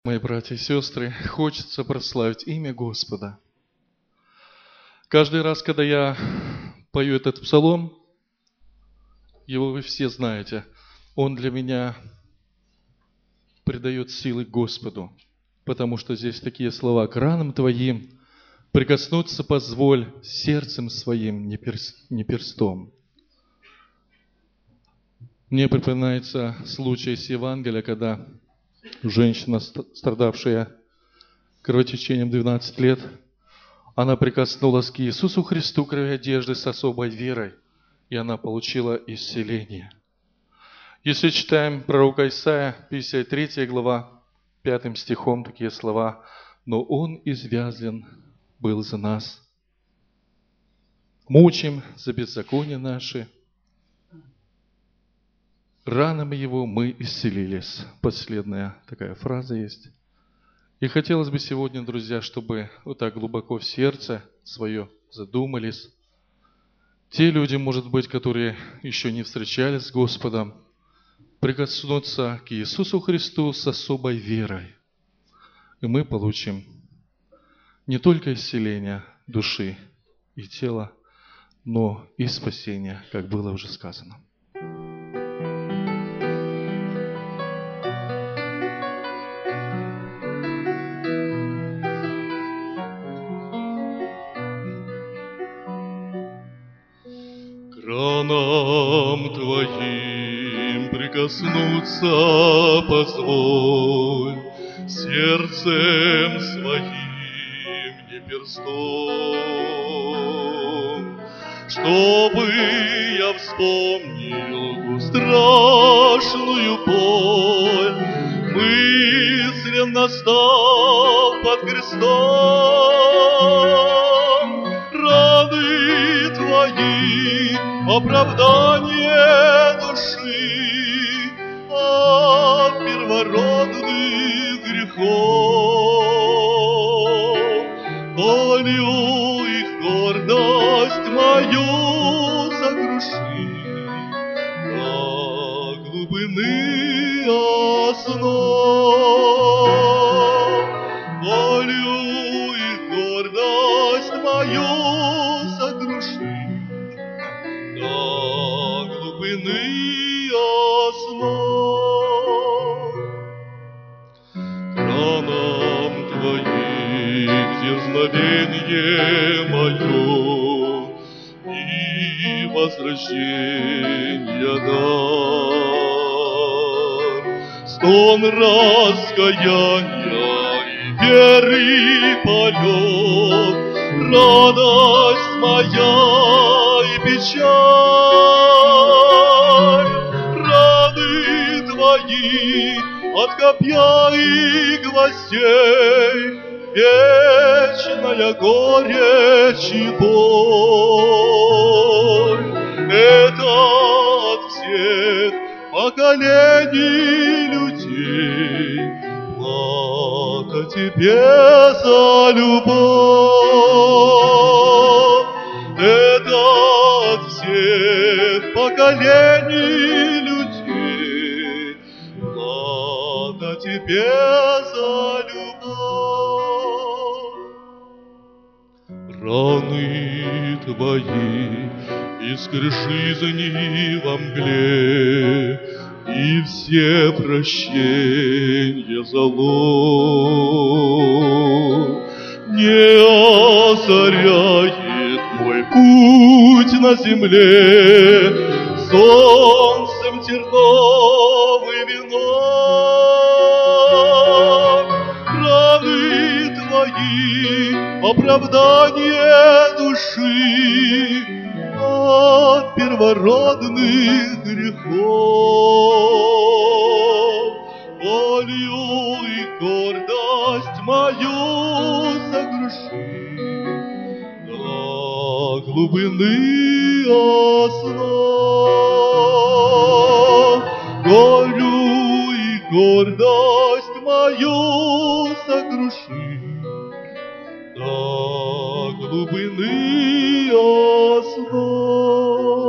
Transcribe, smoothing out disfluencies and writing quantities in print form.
Мои братья и сестры, хочется прославить имя Господа. Каждый раз, когда я пою этот псалом, его вы все знаете, он для меня придает силы Господу, потому что здесь такие слова: «К ранам твоим прикоснуться позволь сердцем своим, не перстом». Мне припоминается случай из Евангелия, когда женщина, страдавшая кровотечением 12 лет, она прикоснулась к Иисусу Христу краю одежды с особой верой, и она получила исцеление. Если читаем пророка Исаия, 53 глава, 5 стихом такие слова: «Но Он извязлен был за нас, мучим за беззакония наши, ранами Его мы исцелились». Последняя такая фраза есть. И хотелось бы сегодня, друзья, чтобы вот так глубоко в сердце свое задумались. Те люди, может быть, которые еще не встречались с Господом, прикоснуться к Иисусу Христу с особой верой. И мы получим не только исцеление души и тела, но и спасение, как было уже сказано. К ранам твоим прикоснуться позволь сердцем своим, не перстом, чтобы я вспомнил ту страшную боль, мысленно стал под крестом. Раны твои — оправдание души от первородных грехов. Болью и гордость мою сокруши до глубины основ. Болью и гордость мою сокруши до глубины основ. К ранам твоих дерзновение мое и возвращение дар, стон раскаяния и веры полет, радость моя и печаль. Раны твои от копья и гвоздей, вечная горечь и боль. Это от всех поколений людей плата тебе за любовь. Это от всех поколений людей плата тебе за любовь. Раны твои искры жизни во мгле, и все прощенья залог не озаряет мой путь на земле солнцем терновый венок. Раны твои — оправдание души от первородных грехов. Болью и гордость мою сокруши до глубины основ. Болью и гордость мою сокруши до глубины основ.